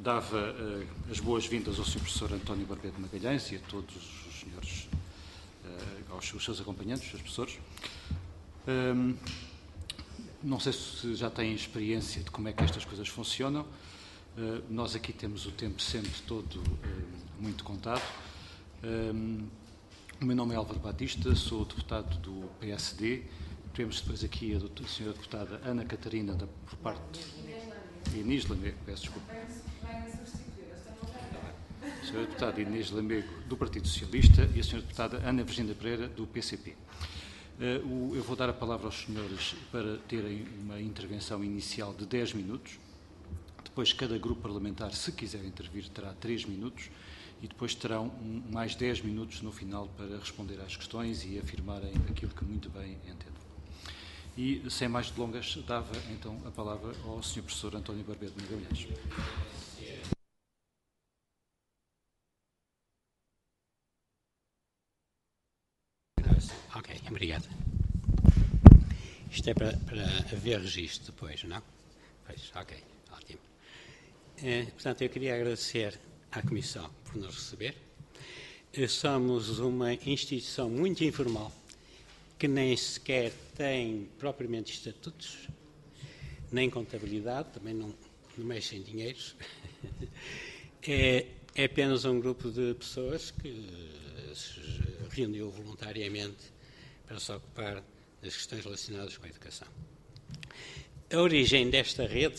Dava as boas-vindas ao Sr. Professor António Barbeiro de Magalhães e a todos os senhores, aos seus acompanhantes, os professores. Não sei se já têm experiência de como é que estas coisas funcionam. Nós aqui temos o tempo sempre todo muito contado. O meu nome é Álvaro Batista, sou deputado do PSD. Temos depois aqui a senhora deputada Ana Catarina, por parte de Inês Lamego, peço desculpa. A senhora deputada Inês Lamego, do Partido Socialista, e a senhora deputada Ana Virginia Pereira, do PCP. Eu vou dar a palavra aos senhores para terem uma intervenção inicial de 10 minutos. Depois, cada grupo parlamentar, se quiser intervir, terá 3 minutos. E depois terão mais 10 minutos no final para responder às questões e afirmarem aquilo que muito bem entendem. E, sem mais delongas, dava então a palavra ao Sr. Professor António Barbeiro de Magalhães. Ok, obrigado. Isto é para haver registro depois, não? Pois, ok, ótimo. Portanto, eu queria agradecer à Comissão por nos receber. Somos uma instituição muito informal, que nem sequer tem propriamente estatutos, nem contabilidade, também não mexe em dinheiros. É apenas um grupo de pessoas que se reuniu voluntariamente para se ocupar das questões relacionadas com a educação. A origem desta rede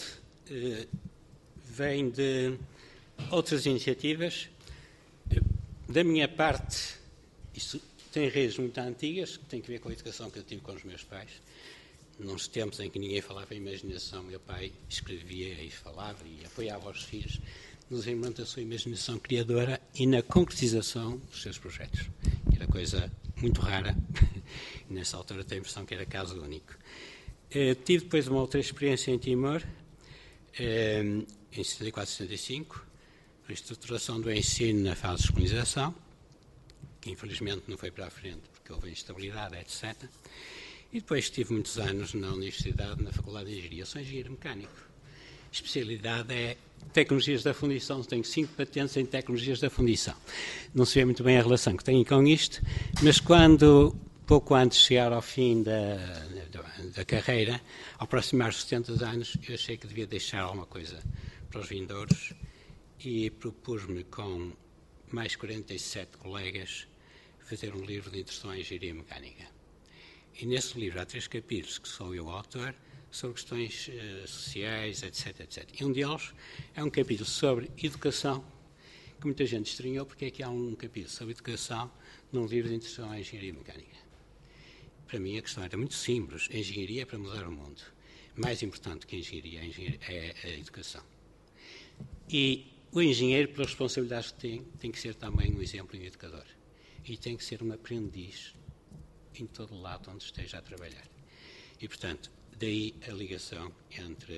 vem de outras iniciativas. Da minha parte, isso tem raízes muito antigas, que têm a ver com a educação que eu tive com os meus pais. Nos tempos em que ninguém falava em imaginação, meu pai escrevia e falava e apoiava os filhos no desenvolvimento da sua imaginação criadora e na concretização dos seus projetos. Era coisa muito rara. Nessa altura tenho a impressão que era caso único. Tive depois uma outra experiência em Timor, em 74-75, reestruturação do ensino na fase de descolonização, que infelizmente não foi para a frente porque houve instabilidade, etc. E depois estive muitos anos na Universidade, na Faculdade de Engenharia. Sou engenheiro mecânico. A especialidade é tecnologias da fundição. Tenho 5 patentes em tecnologias da fundição. Não se vê muito bem a relação que tenho com isto, mas pouco antes de chegar ao fim da carreira, ao aproximar os 70 anos, eu achei que devia deixar alguma coisa para os vindouros e propus-me com mais 47 colegas fazer um livro de introdução à engenharia mecânica. E nesse livro há 3 capítulos, que sou eu o autor, sobre questões sociais, etc, etc. E um deles é um capítulo sobre educação, que muita gente estranhou porque é que há um capítulo sobre educação num livro de introdução à engenharia mecânica. Para mim a questão era muito simples. A engenharia é para mudar o mundo. Mais importante que a engenharia é a educação. E o engenheiro, pelas responsabilidades que tem que ser também um exemplo e um educador. E tem que ser um aprendiz em todo o lado onde esteja a trabalhar. E, portanto, daí a ligação entre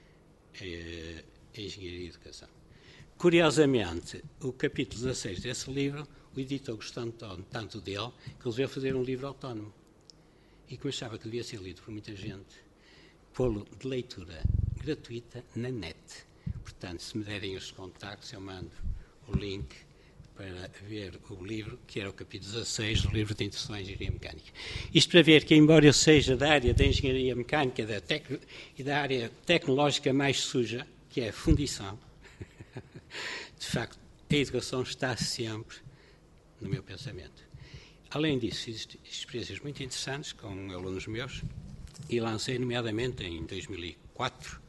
a engenharia e a educação. Curiosamente, o capítulo 16 desse livro, o editor, gostando tanto dele, que resolveu fazer um livro autónomo. E como achava que devia ser lido por muita gente, pô-lo de leitura gratuita na net. Portanto, se me derem os contactos, eu mando o link para ver o livro, que era o capítulo 16 do livro de Introdução à Engenharia Mecânica. Isto para ver que, embora eu seja da área da engenharia mecânica e da área tecnológica mais suja, que é a fundição, de facto, a educação está sempre no meu pensamento. Além disso, fiz experiências muito interessantes com alunos meus e lancei, nomeadamente, em 2004,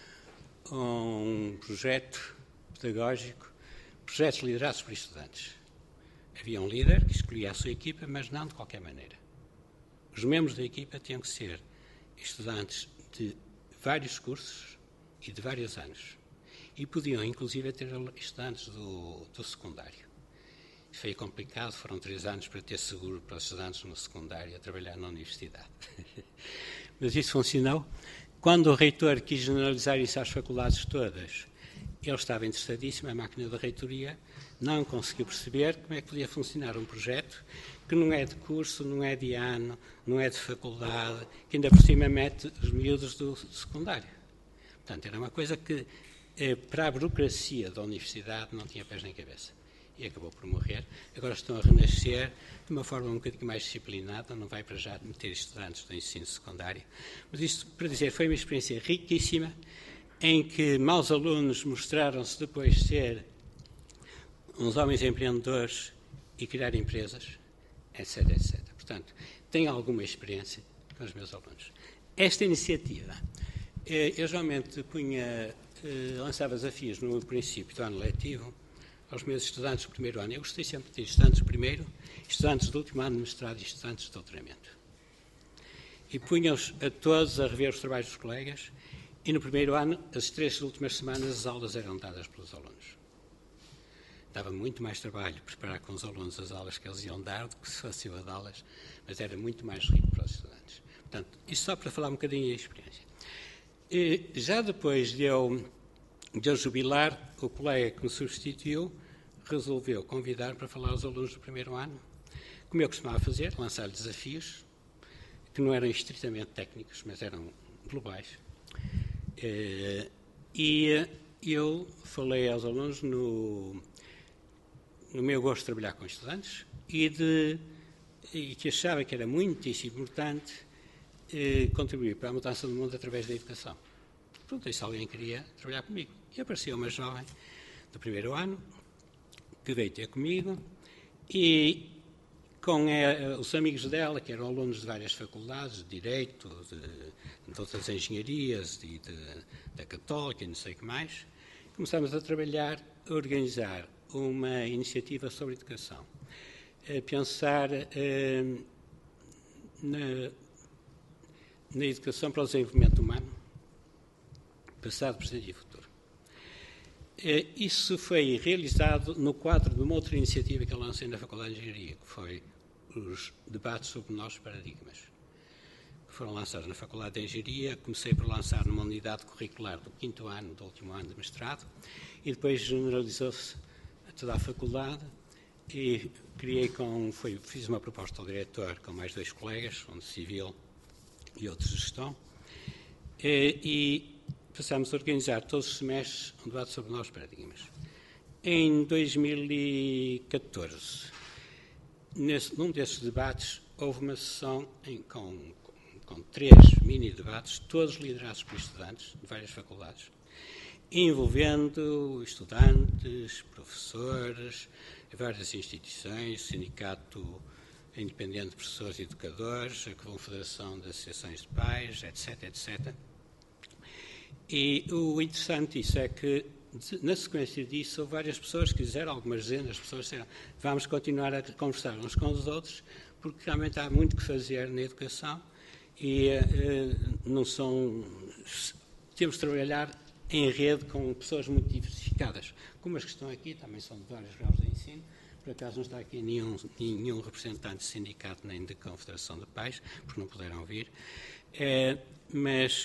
um projeto pedagógico, projetos liderados por estudantes. Havia um líder que escolhia a sua equipa, mas não de qualquer maneira. Os membros da equipa tinham que ser estudantes de vários cursos e de vários anos. E podiam, inclusive, ter estudantes do secundário. Foi complicado, foram 3 anos para ter seguro para os estudantes no secundário a trabalhar na universidade. Mas isso funcionou. Quando o reitor quis generalizar isso às faculdades todas, ele estava interessadíssimo, a máquina da reitoria não conseguiu perceber como é que podia funcionar um projeto que não é de curso, não é de ano, não é de faculdade, que ainda por cima mete os miúdos do secundário. Portanto, era uma coisa que para a burocracia da universidade não tinha pés nem cabeça. E acabou por morrer. Agora estão a renascer de uma forma um bocadinho mais disciplinada, não vai para já meter estudantes do ensino secundário. Mas isto, para dizer, foi uma experiência riquíssima, em que maus alunos mostraram-se depois ser uns homens empreendedores e criar empresas, etc, etc. Portanto, tenho alguma experiência com os meus alunos. Esta iniciativa, eu geralmente lançava desafios no princípio do ano letivo aos meus estudantes do primeiro ano. Eu gostei sempre de ter estudantes do primeiro, estudantes do último ano de mestrado e estudantes de doutoramento. E punha-os a todos a rever os trabalhos dos colegas, e no primeiro ano, as 3 últimas semanas, as aulas eram dadas pelos alunos. Dava muito mais trabalho preparar com os alunos as aulas que eles iam dar do que se fosse eu a dá-las, mas era muito mais rico para os estudantes. Portanto, isto só para falar um bocadinho da experiência. E já depois de eu jubilar, o colega que me substituiu resolveu convidar para falar aos alunos do primeiro ano, como eu costumava fazer, lançar desafios, que não eram estritamente técnicos, mas eram globais. E eu falei aos alunos no meu gosto de trabalhar com estudantes e que achava que era muitíssimo importante contribuir para a mudança do mundo através da educação. Perguntei se alguém queria trabalhar comigo. E apareceu uma jovem do primeiro ano que veio ter comigo e com os amigos dela, que eram alunos de várias faculdades, de Direito, de outras engenharias, da Católica e não sei o que mais, começámos a trabalhar, a organizar uma iniciativa sobre educação, a pensar na educação para o desenvolvimento humano, passado, presente e futuro. Isso foi realizado no quadro de uma outra iniciativa que eu lancei na Faculdade de Engenharia, que foi os debates sobre novos paradigmas, que foram lançados na Faculdade de Engenharia. Comecei por lançar numa unidade curricular do 5º ano, do último ano de mestrado, e depois generalizou-se a toda a faculdade e fiz uma proposta ao diretor com mais 2 colegas, um de Civil e outro de Gestão, e passámos a organizar todos os semestres um debate sobre novos paradigmas. Em 2014, num desses debates, houve uma sessão com 3 mini-debates, todos liderados por estudantes de várias faculdades, envolvendo estudantes, professores, várias instituições, Sindicato Independente de Professores e Educadores, a Confederação de Associações de Pais, etc, etc. E o interessante disso é que, na sequência disso, houve várias pessoas que disseram, algumas dezenas de pessoas disseram, vamos continuar a conversar uns com os outros, porque realmente há muito que fazer na educação e temos de trabalhar em rede com pessoas muito diversificadas. Como as que estão aqui, também são de vários graus de ensino. Por acaso não está aqui nenhum representante de sindicato nem de Confederação de Pais, porque não puderam vir. Mas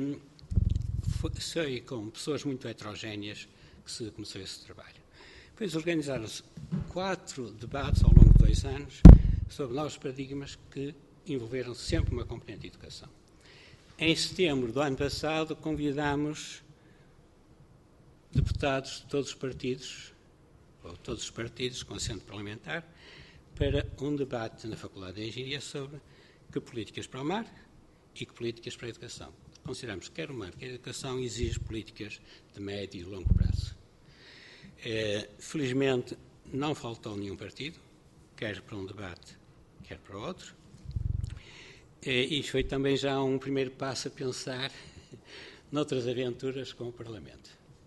foi com pessoas muito heterogéneas que se começou esse trabalho. Depois organizaram-se 4 debates ao longo de 2 anos sobre novos paradigmas que envolveram sempre uma componente de educação. Em setembro do ano passado, convidámos deputados de todos os partidos, ou todos os partidos com assento parlamentar, para um debate na Faculdade de Engenharia sobre que políticas para o mar e que políticas para a educação. Consideramos que quer o mar, quer a educação exige políticas de médio e longo prazo. Felizmente, não faltou nenhum partido, quer para um debate, quer para o outro. E foi também já um primeiro passo a pensar noutras aventuras com o Parlamento.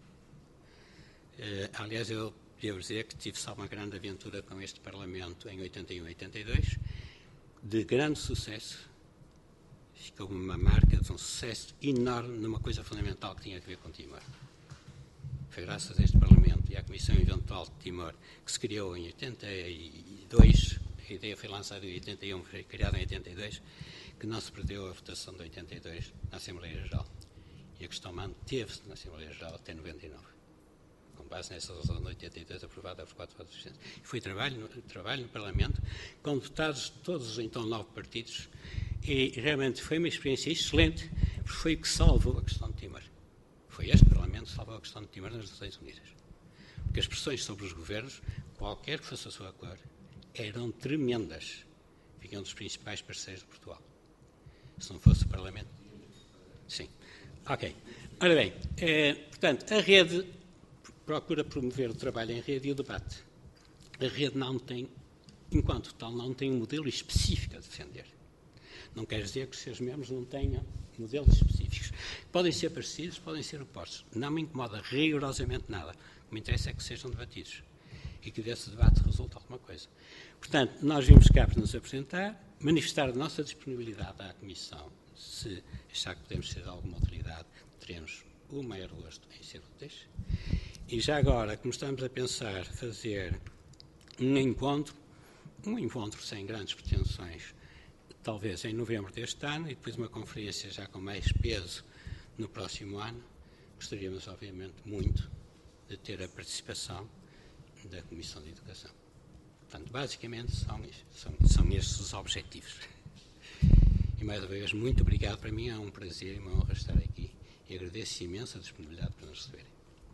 Aliás, eu devo dizer que tive só uma grande aventura com este Parlamento em 81 e 82, de grande sucesso. Ficou uma marca de um sucesso enorme numa coisa fundamental que tinha a ver com Timor. Foi graças a este Parlamento e à Comissão Eventual de Timor, que se criou em 82, a ideia foi lançada em 81, foi criada em 82, que não se perdeu a votação de 82 na Assembleia Geral. E a questão manteve-se na Assembleia Geral até 99. Com base nessa resolução de 82, aprovada por 4 votos suficientes. Foi trabalho no Parlamento, com deputados de todos os então 9 partidos, e realmente foi uma experiência excelente, porque foi o que salvou a questão de Timor. Foi este Parlamento que salvou a questão de Timor nas Nações Unidas. Porque as pressões sobre os governos, qualquer que fosse a sua cor, eram tremendas. Fiquem um dos principais parceiros de Portugal. Se não fosse o Parlamento. Sim. Ok. Ora bem, portanto, a rede procura promover o trabalho em rede e o debate. A rede não tem, enquanto tal, não tem um modelo específico a defender. Não quer dizer que os seus membros não tenham modelos específicos. Podem ser parecidos, podem ser opostos. Não me incomoda rigorosamente nada. O que me interessa é que sejam debatidos e que desse debate resulte alguma coisa. Portanto, nós vimos cá para nos apresentar, manifestar a nossa disponibilidade à Comissão, se achar que podemos ser de alguma utilidade, teremos o maior gosto em ser úteis. E já agora, como estamos a pensar fazer um encontro sem grandes pretensões, talvez em novembro deste ano, e depois uma conferência já com mais peso no próximo ano, gostaríamos, obviamente, muito de ter a participação da Comissão de Educação. Portanto, basicamente, são estes os objetivos. E, mais uma vez, muito obrigado. Para mim é um prazer e uma honra estar aqui e agradeço imenso a disponibilidade para nos receberem.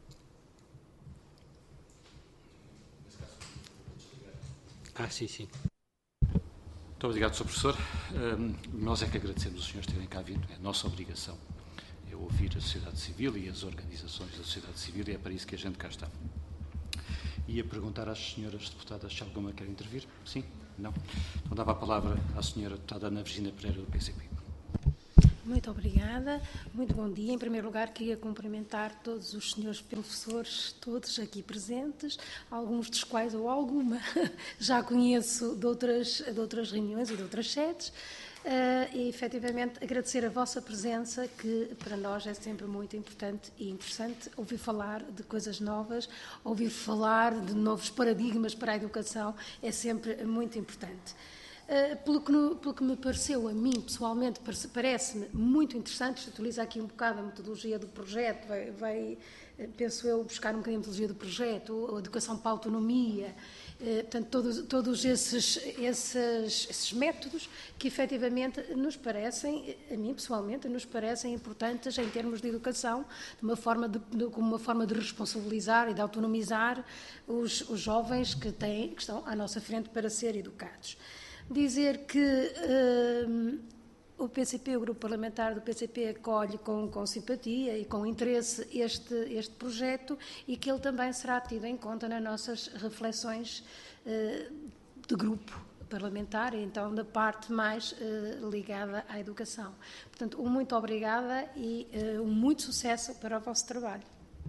Sim. Muito obrigado, Sr. Professor. Nós é que agradecemos os senhores terem cá vindo. É a nossa obrigação ouvir a sociedade civil e as organizações da sociedade civil, e é para isso que a gente cá está. Ia perguntar às senhoras deputadas se alguma quer intervir. Sim? Não? Então dava a palavra à senhora deputada Ana Virgínia Pereira, do PCP. Muito obrigada, muito bom dia. Em primeiro lugar, queria cumprimentar todos os senhores professores, todos aqui presentes, alguns dos quais, ou alguma, já conheço de outras reuniões e de outras sedes, e efetivamente agradecer a vossa presença, que para nós é sempre muito importante e interessante ouvir falar de coisas novas, ouvir falar de novos paradigmas para a educação, é sempre muito importante. Pelo que me pareceu a mim, pessoalmente, parece-me muito interessante, se utiliza aqui um bocado a metodologia do projeto, penso eu, buscar um bocadinho a metodologia do projeto, a educação para a autonomia, portanto, todos esses métodos que efetivamente nos parecem, a mim pessoalmente, nos parecem importantes em termos de educação, como uma forma de responsabilizar e de autonomizar os jovens que estão à nossa frente para ser educados. Dizer que o PCP, o grupo parlamentar do PCP, acolhe com simpatia e com interesse este projeto e que ele também será tido em conta nas nossas reflexões de grupo parlamentar, então da parte mais ligada à educação. Portanto, muito obrigada e muito sucesso para o vosso trabalho.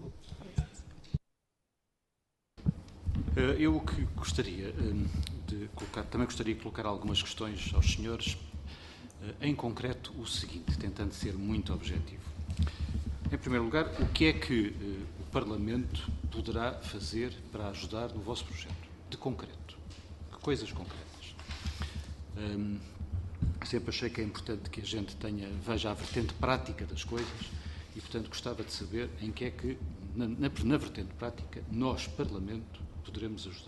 Eu que gostaria também gostaria de colocar algumas questões aos senhores, em concreto o seguinte, tentando ser muito objetivo. Em primeiro lugar, o que é que o Parlamento poderá fazer para ajudar no vosso projeto? De concreto. Que coisas concretas? Sempre achei que é importante que a gente veja a vertente prática das coisas e, portanto, gostava de saber em que é que, na vertente prática, nós, Parlamento, poderemos ajudar.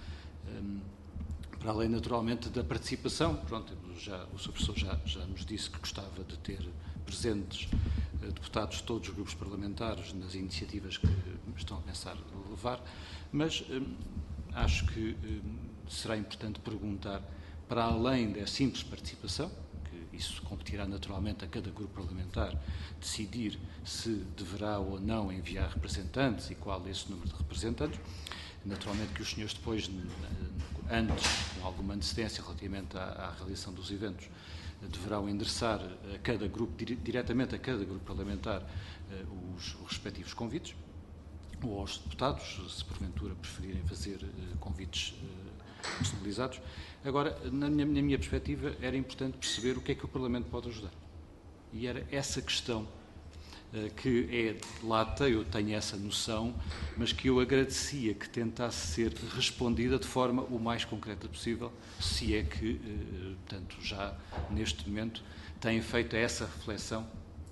Para além, naturalmente, da participação, pronto, o Sr. Professor já nos disse que gostava de ter presentes deputados de todos os grupos parlamentares nas iniciativas que estão a pensar levar, mas acho que será importante perguntar, para além da simples participação, que isso competirá naturalmente a cada grupo parlamentar, decidir se deverá ou não enviar representantes e qual é esse número de representantes. Naturalmente que os senhores depois, antes, com alguma antecedência relativamente à realização dos eventos, deverão endereçar a cada grupo, diretamente a cada grupo parlamentar, os respectivos convites, ou aos deputados, se porventura preferirem fazer convites personalizados. Agora, na minha perspectiva, era importante perceber o que é que o Parlamento pode ajudar. E era essa questão que é lata, eu tenho essa noção, mas que eu agradecia que tentasse ser respondida de forma o mais concreta possível, se é que, portanto, já neste momento têm feito essa reflexão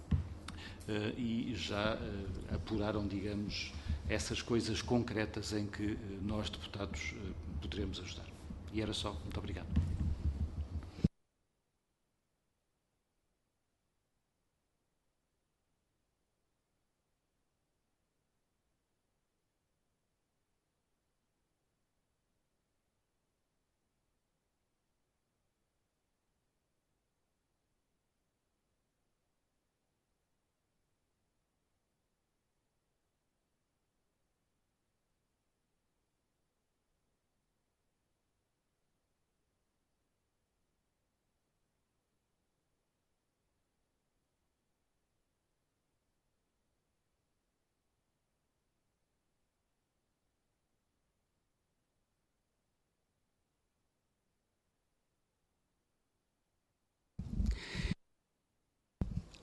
e já apuraram, digamos, essas coisas concretas em que nós, deputados, poderemos ajudar. E era só. Muito obrigado.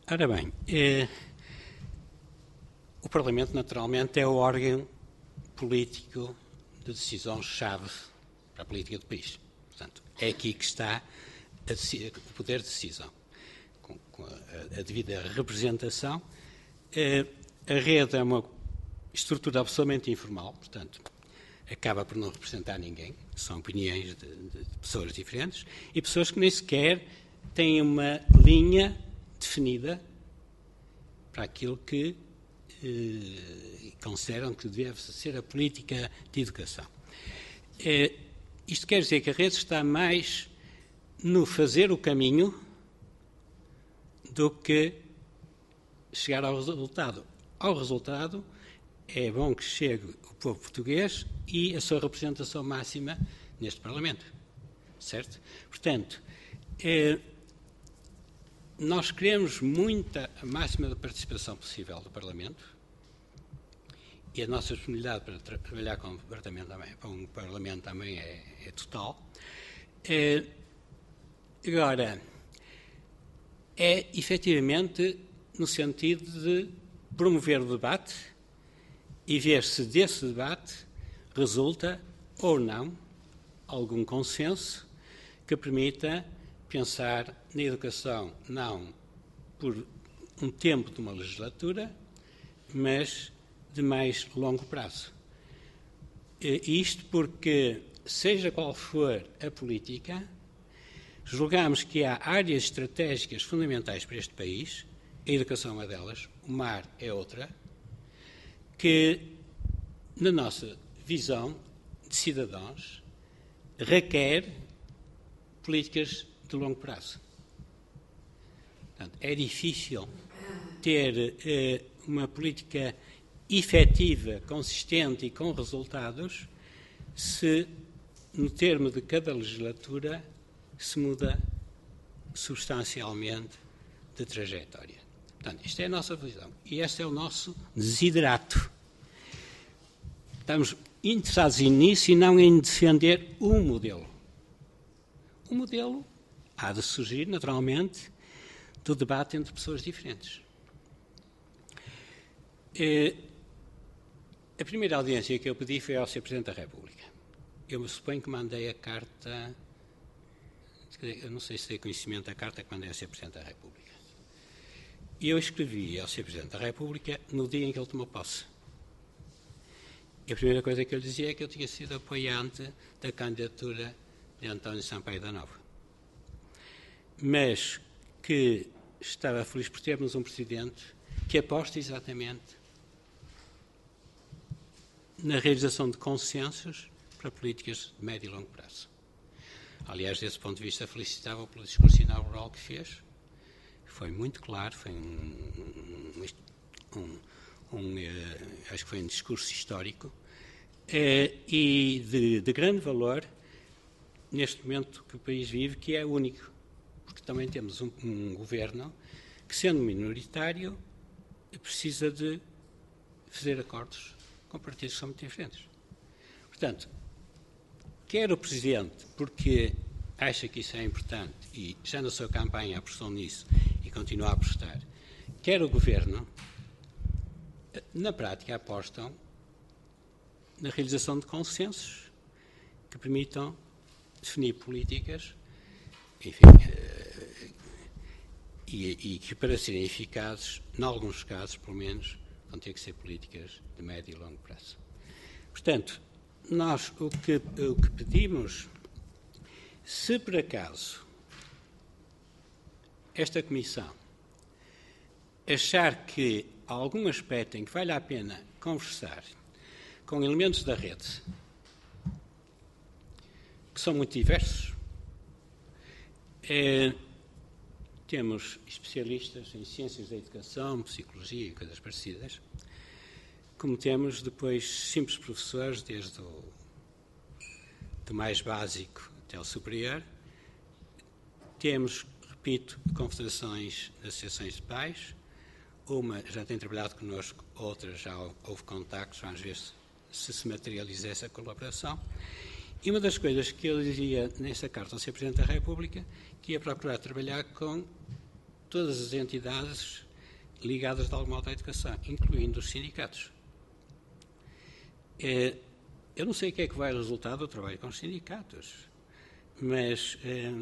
Ora bem, o Parlamento, naturalmente, é o órgão político de decisão-chave para a política do país. Portanto, é aqui que está o poder de decisão, com a devida representação. A rede é uma estrutura absolutamente informal, portanto, acaba por não representar ninguém, são opiniões de pessoas diferentes e pessoas que nem sequer têm uma linha definida para aquilo que consideram que deve ser a política de educação. Isto quer dizer que a rede está mais no fazer o caminho do que chegar ao resultado. Ao resultado, é bom que chegue o povo português e a sua representação máxima neste Parlamento. Certo? Portanto, nós queremos a máxima participação possível do Parlamento e a nossa disponibilidade para trabalhar com o Parlamento também é total. Agora, é efetivamente no sentido de promover o debate e ver se desse debate resulta ou não algum consenso que permita pensar na educação não por um tempo de uma legislatura, mas de mais longo prazo. Isto porque, seja qual for a política, julgamos que há áreas estratégicas fundamentais para este país, a educação é uma delas, o mar é outra, que, na nossa visão de cidadãos, requer políticas de longo prazo. Portanto, é difícil ter uma política efetiva, consistente e com resultados se, no termo de cada legislatura, se muda substancialmente de trajetória. Portanto, esta é a nossa visão e este é o nosso desiderato. Estamos interessados nisso e não em defender um modelo. O modelo há de surgir, naturalmente, do debate entre pessoas diferentes. A primeira audiência que eu pedi foi ao Sr. Presidente da República. Eu me suponho que mandei a carta, eu não sei se dei conhecimento da carta que mandei ao Sr. Presidente da República. E eu escrevi ao Sr. Presidente da República no dia em que ele tomou posse. E a primeira coisa que eu lhe dizia é que eu tinha sido apoiante da candidatura de António Sampaio da Nova. Mas que estava feliz por termos um Presidente que aposta exatamente na realização de consensos para políticas de médio e longo prazo. Aliás, desse ponto de vista, felicitava pelo discurso inaugural que fez. Foi muito claro, foi acho que foi um discurso histórico e de grande valor neste momento que o país vive, que é único, porque também temos um governo que, sendo minoritário, precisa de fazer acordos com partidos que são muito diferentes. Portanto, quer o Presidente, porque acha que isso é importante e já na sua campanha apostou nisso e continua a apostar, quer o Governo, na prática apostam na realização de consensos que permitam definir políticas, enfim, e que para serem eficazes, em alguns casos, pelo menos, vão ter que ser políticas de médio e longo prazo. Portanto, nós o que pedimos, se por acaso esta Comissão achar que há algum aspecto em que vale a pena conversar com elementos da rede, que são muito diversos, temos especialistas em ciências da educação, psicologia e coisas parecidas, como temos depois simples professores, desde o do mais básico até o superior. Temos, repito, confederações de associações de pais, uma já tem trabalhado connosco, outra já houve contactos, vamos ver se materializa essa colaboração. E uma das coisas que eu dizia nesta carta ao Sr. Presidente da República, que ia procurar trabalhar com todas as entidades ligadas de algum modo à educação, incluindo os sindicatos. Eu não sei o que é que vai resultar do trabalho com os sindicatos, mas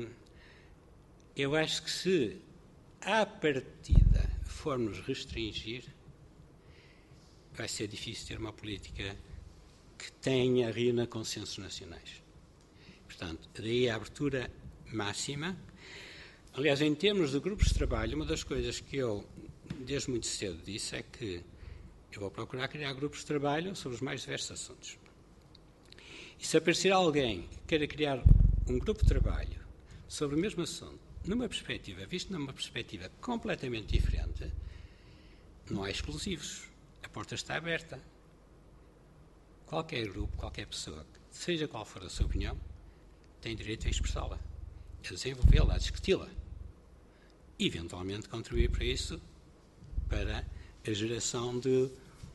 eu acho que se, à partida, formos restringir, vai ser difícil ter uma política que tenha reúna consensos nacionais. Portanto, daí a abertura máxima. Aliás, em termos de grupos de trabalho, uma das coisas que eu, desde muito cedo, disse é que eu vou procurar criar grupos de trabalho sobre os mais diversos assuntos. E se aparecer alguém que queira criar um grupo de trabalho sobre o mesmo assunto, visto numa perspectiva completamente diferente, não há exclusivos. A porta está aberta. Qualquer grupo, qualquer pessoa, seja qual for a sua opinião, tem direito a expressá-la, a desenvolvê-la, a discuti-la. E, eventualmente, contribuir para isso, para a geração de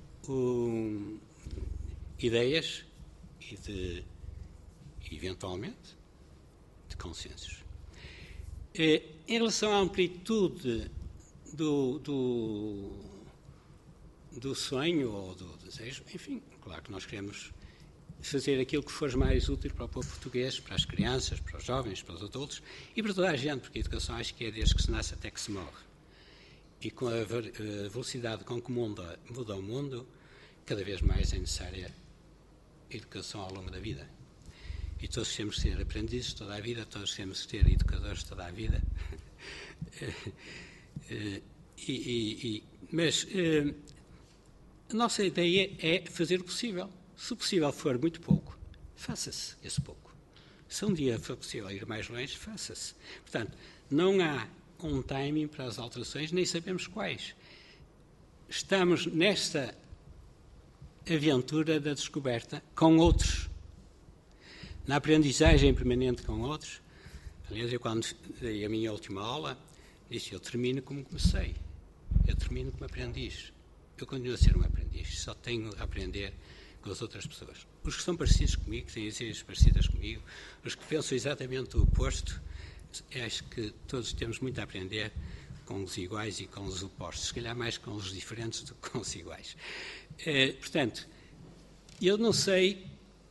ideias e, eventualmente, de consensos. Em relação à amplitude do sonho ou do desejo, enfim, claro que nós queremos fazer aquilo que for mais útil para o povo português, para as crianças, para os jovens, para os adultos e para toda a gente, porque a educação acho que é desde que se nasce até que se morre. E com a velocidade com que muda o mundo, cada vez mais é necessária a educação ao longo da vida. E todos temos que ser aprendizes toda a vida, todos temos que ser educadores toda a vida. Mas a nossa ideia é fazer o possível. Se o possível for muito pouco, faça-se esse pouco. Se um dia for possível ir mais longe, faça-se. Portanto, não há um timing para as alterações, nem sabemos quais. Estamos nesta aventura da descoberta com outros, na aprendizagem permanente com outros. Aliás, eu quando dei a minha última aula, disse, eu termino como comecei, eu termino como aprendiz. Eu continuo a ser um aprendiz, só tenho a aprender com as outras pessoas. Os que são parecidos comigo, que têm ideias parecidas comigo, os que pensam exatamente o oposto, acho que todos temos muito a aprender com os iguais e com os opostos, se calhar mais com os diferentes do que com os iguais. Portanto, eu não sei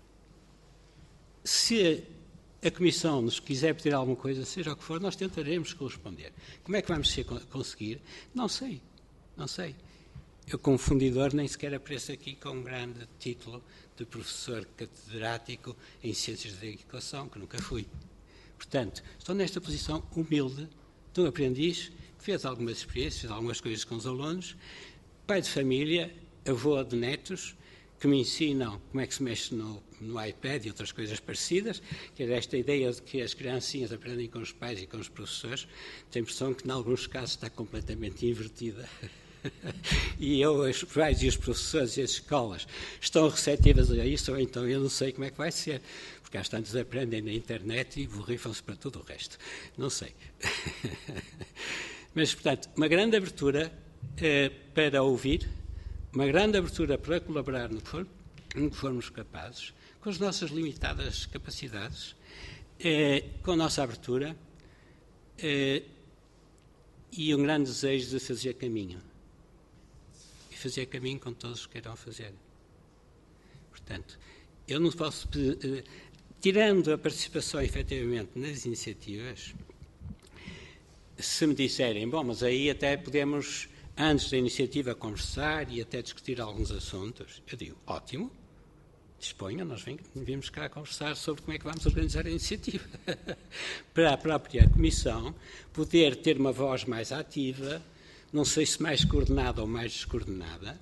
se a Comissão nos quiser pedir alguma coisa, seja o que for, nós tentaremos corresponder. Como é que vamos conseguir? Não sei. Eu, como fundidor, nem sequer apareço aqui com um grande título de professor catedrático em Ciências da Educação, que nunca fui. Portanto, estou nesta posição humilde de um aprendiz que fez algumas experiências, fez algumas coisas com os alunos, pai de família, avô de netos, que me ensinam como é que se mexe no iPad e outras coisas parecidas, que é esta ideia de que as criancinhas aprendem com os pais e com os professores. Tenho a impressão que, em alguns casos, está completamente invertida. E os pais e os professores e as escolas estão receptivas a isso, ou então eu não sei como é que vai ser, porque às tantas aprendem na internet e borrifam-se para tudo o resto. Não sei. Mas, portanto, uma grande abertura para ouvir, uma grande abertura para colaborar no que formos capazes, com as nossas limitadas capacidades, com a nossa abertura e um grande desejo de fazer caminho. E fazer caminho com todos os que queiram fazer. Portanto, eu não posso, tirando a participação efetivamente nas iniciativas, se me disserem, bom, mas aí até podemos, antes da iniciativa, conversar e até discutir alguns assuntos, eu digo, ótimo, disponham, nós vimos cá conversar sobre como é que vamos organizar a iniciativa. Para a própria Comissão poder ter uma voz mais ativa, não sei se mais coordenada ou mais descoordenada,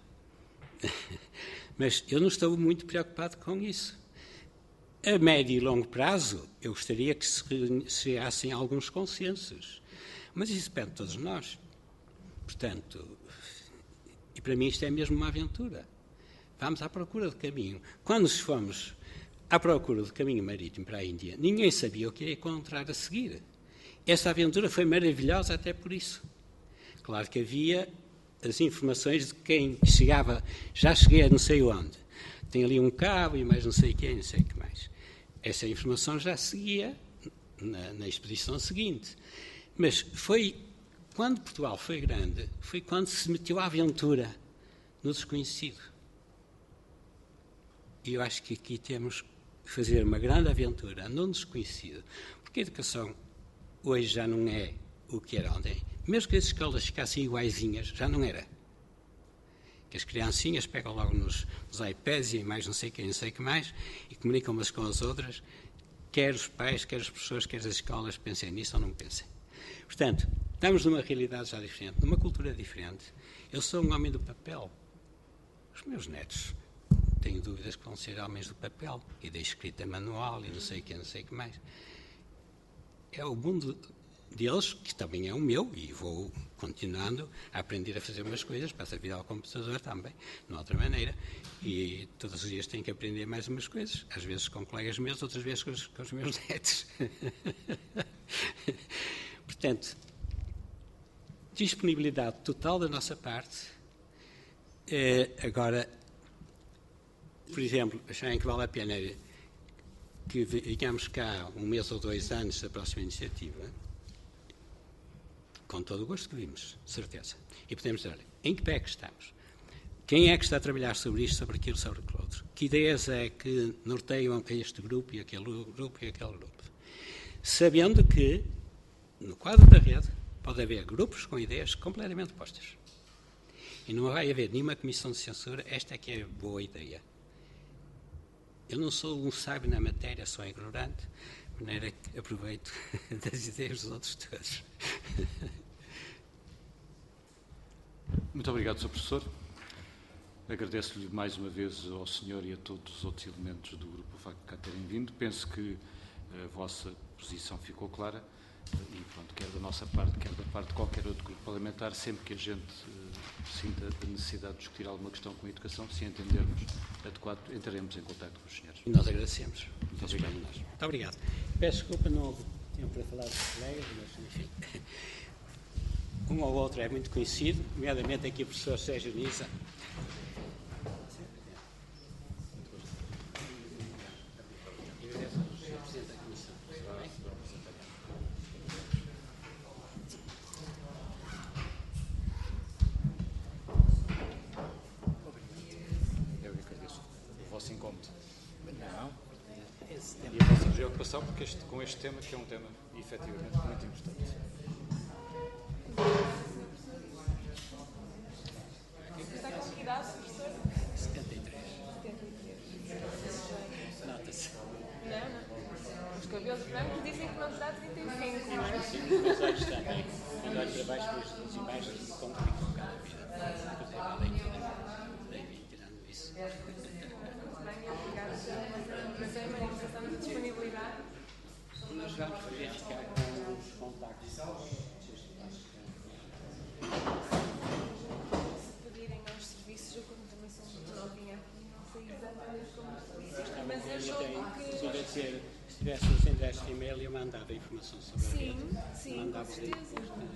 mas eu não estou muito preocupado com isso. A médio e longo prazo, eu gostaria que se chegassem alguns consensos, mas isso depende de todos nós. Portanto, e para mim isto é mesmo uma aventura. Vamos à procura de caminho. Quando fomos à procura de caminho marítimo para a Índia, ninguém sabia o que ia encontrar a seguir. Essa aventura foi maravilhosa até por isso. Claro que havia as informações de quem chegava, já cheguei a não sei onde, tem ali um cabo e mais não sei quem, não sei o que mais. Essa informação já seguia na expedição seguinte. Mas foi quando Portugal foi grande, foi quando se meteu à aventura no desconhecido. E eu acho que aqui temos que fazer uma grande aventura no desconhecido, porque a educação hoje já não é o que era ontem. Mesmo que as escolas ficassem iguaizinhas, já não era. Que as criancinhas pegam logo nos iPads e mais não sei quem, não sei o que mais, e comunicam umas com as outras, quer os pais, quer os professores, quer as escolas, pensem nisso ou não pensem. Portanto, estamos numa realidade já diferente, numa cultura diferente. Eu sou um homem do papel. Os meus netos, tenho dúvidas que vão ser homens do papel, e da escrita manual, e não sei o que, não sei o que mais. É o mundo deles, que também é o meu, e vou continuando a aprender a fazer umas coisas, para servir ao computador também, de uma outra maneira, e todos os dias tenho que aprender mais umas coisas, às vezes com colegas meus, outras vezes com os meus netos. Portanto, disponibilidade total da nossa parte. Agora, por exemplo, acharem que vale a pena que venhamos cá 1 mês ou 2 anos da próxima iniciativa, com todo o gosto que vimos, certeza. E podemos dizer, olha, em que pé é que estamos? Quem é que está a trabalhar sobre isto, sobre aquilo, sobre aquilo outro? Que ideias é que norteiam este grupo e aquele grupo e aquele grupo? Sabendo que, no quadro da rede, pode haver grupos com ideias completamente opostas. E não vai haver nenhuma comissão de censura, esta é que é a boa ideia. Eu não sou um sábio na matéria, sou ignorante, de maneira que aproveito das ideias dos outros todos. Muito obrigado, Sr. Professor. Agradeço-lhe mais uma vez ao senhor e a todos os outros elementos do grupo o facto de cá terem vindo. Penso que a vossa posição ficou clara e, pronto, quer da nossa parte, quer da parte de qualquer outro grupo parlamentar, sempre que a gente sinta a necessidade de discutir alguma questão com a educação, se entendermos adequado, entraremos em contato com os senhores. E nós agradecemos. Muito obrigado. Muito obrigado. Peço desculpa, não houve tempo para falar dos colegas, mas enfim. Um ou outro é muito conhecido, nomeadamente aqui o professor Sérgio Nisa. Eu agradeço o vosso incómodo. E a vossa preocupação porque com este tema, que é um tema efetivamente muito importante. Está com que idade, professor? 73. Nota-se. Não. Os cabelos brancos dizem que não terá 35, não é? Sim, os meus olhos também. Quando olho para baixo das imagens, como fico um bocado a vida. Daí vim tirando isso. Bem, obrigada pela manifestação de disponibilidade. Nós vamos verificar com os contactos. Se pedirem aos serviços, eu como também sou muito novinha aqui, não sei exatamente como serviços, mas eu julgo que... Se tivesse o endereço de e-mail, eu mandava informação sobre a rede. Sim, com certeza.